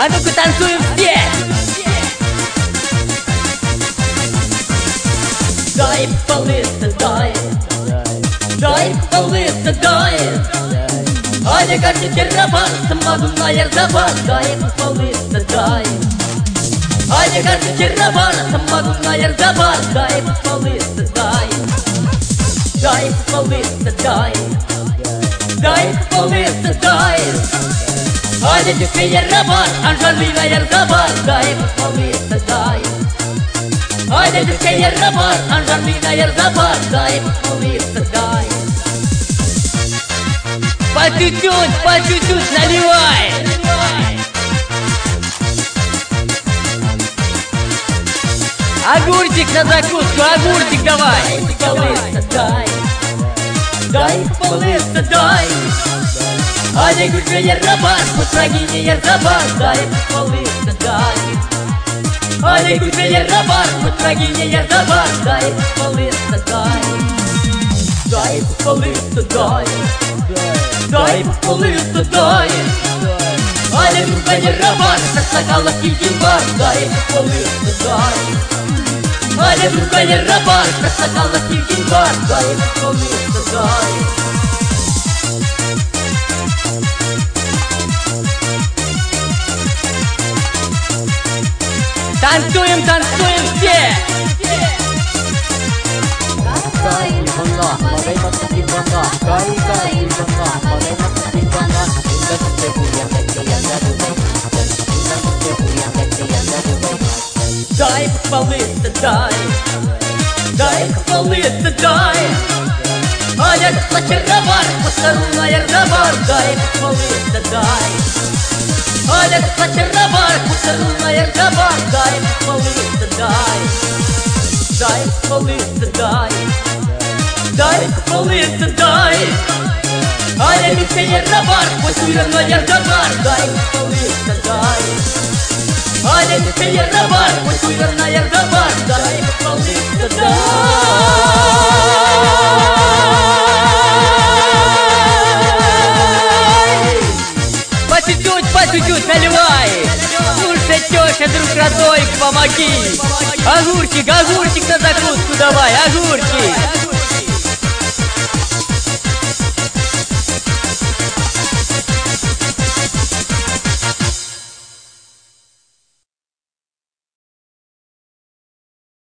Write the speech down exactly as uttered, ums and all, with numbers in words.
А ну-ка танцуем все! Дай полыса, дай, дай полыса, дай. Аня каждый террабан, самогонная ярзабан, дай полыса, дай. Аня каждый террабан, самогонная ярзабан, дай полыса, дай. Дай полыса, дай, дай полыса, дай. Аня тебе ярзабан, Анжелина ярзабан, дай полыса, дай. Аня тебе ярзабан, Анжелина ярзабан, дай полыса, дай. По чуть-чуть, по чуть-чуть наливай. Огурчик на закуску, огурчик давай. Полыса, дай, дай полыса, дай. Аня гулька ярзабан, путрагиня ярзабан, дай полыса, дай. Аня гулька ярзабан, путрагиня ярзабан, дай полыса, дай. Дай полыса, дай, дай полыса, дай. Аня гулька ярзабан, сакала кильгинбар, дай полыса, дай. Аня гулька ярзабан, сакала кильгинбар, дай полыса, дай. Танцуем, танцуем все! Дай полыса, дай, дай полыса, дай. Аня зачаровар, поцелуй ярзабан, дай полыса, дай. Аня зачаровар, поцелуй ярзабан, дай полыса, дай. Дай полыса, дай, дай полыса, дай. Аня гулька ярзабан, поцелуй ярзабан, дай полыса, дай. Аня гулька ярзабан, поцелуй ярзабан, дай полыса, дай. По чуть-чуть, по чуть-чуть наливай. Слушай, теща, друг родной, помоги. Огурчик, огурчик на закуску давай, огурчик.